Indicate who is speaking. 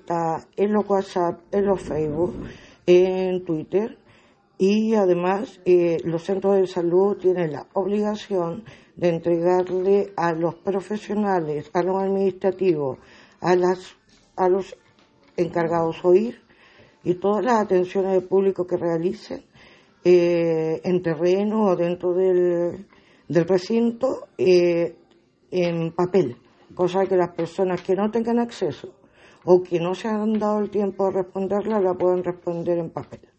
Speaker 1: está en los WhatsApp, en los Facebook, en Twitter. Y además los centros de salud tienen la obligación de entregarle a los profesionales, a los administrativos, a los encargados OIR y todas las atenciones de público que realicen en terreno o dentro del recinto en papel, cosa que las personas que no tengan acceso o que no se han dado el tiempo de responderla la puedan responder en papel.